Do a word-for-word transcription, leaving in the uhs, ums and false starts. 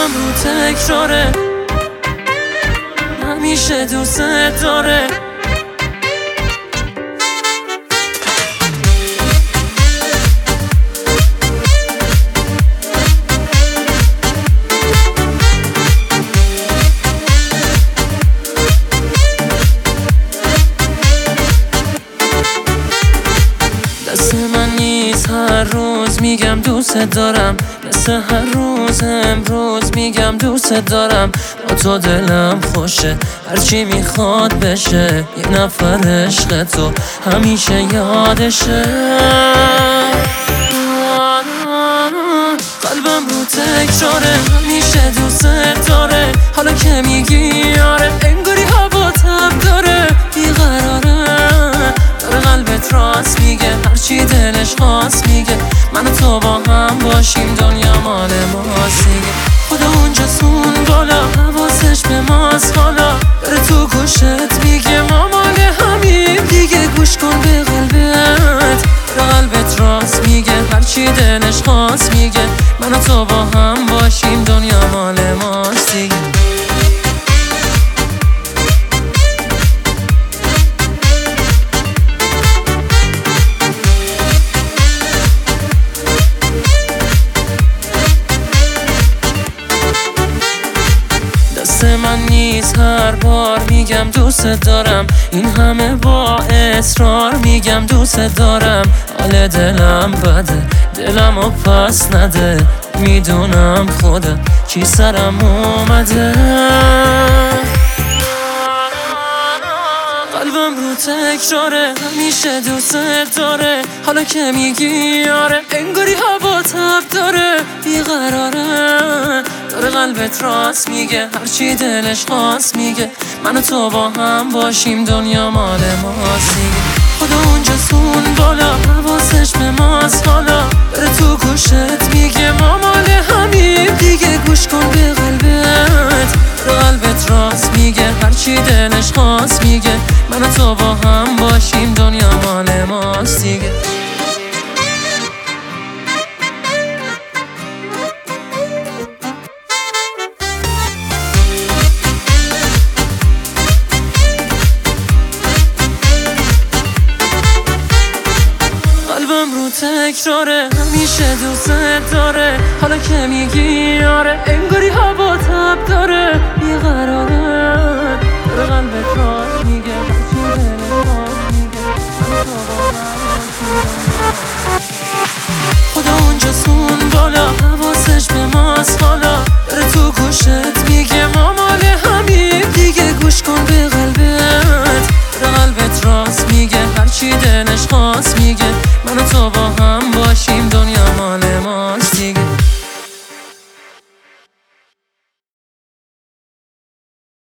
قلبم رو تکراره، همیشه دوست داره. دست من نیست هر روز میگم دوست دارم، مثل هر روز امروز میگم دوست دارم. با تو دلم خوشه هرچی میخواد بشه، یه نفر عشق تو همیشه یادشه. قلبم رو تکراره، همیشه دوست داره. حالا که میگی آره انگاری هوا تب داره، بیقراره داره قلبت راست میگه، هرچی دلش خواست میگه. من و تو با هم باشیم دنیا مال ماست دیگه. خدا اونجاست اون بالا، حواسش به ماست حالا. داره تو گوشت میگه ما مال همیم دیگه. گوش کن به قلبت، داره قلبت راست میگه، هرچی دلش خواست میگه. من و تو با هم باشیم دنیا مال ماست دیگه. دست من نیست هر بار میگم دوست دارم، این همه با اصرار میگم دوست دارم. حال دلم بده، دلم رو پس نده، میدونم خودم چی سرم اومده. قلبم رو تکراره، همیشه دوست داره. حالا که میگی آره انگاری هوا تب داره، بیقراره داره قلبت راست میگه، هرچی دلش خواست میگه. من و تو با هم باشیم دنیا مال ماست دیگه. خدا اونجاست اون بالا، حواسش به ماست حالا. داره تو گوشت میگه ما مال همیم دیگه. گوش کن به قلبت، داره قلبت راست میگه، هرچی دلش خواست میگه. من و تو با هم باشیم دنیا مال ماست دیگه. قلبم رو تکراره، همیشه دوست داره. حالا که میگی آره انگاری هوا تب داره، بیقراره داره قلبت راست میگه، هرچی دلت خواست میگه. خدا اونجاست اون بالا، حواسش به ماست حالا. داره تو گوشت میگه ما مال همیم دیگه. گوش کن به قلبت، داره قلبت راست میگه، هرچی دلش خواست میگه.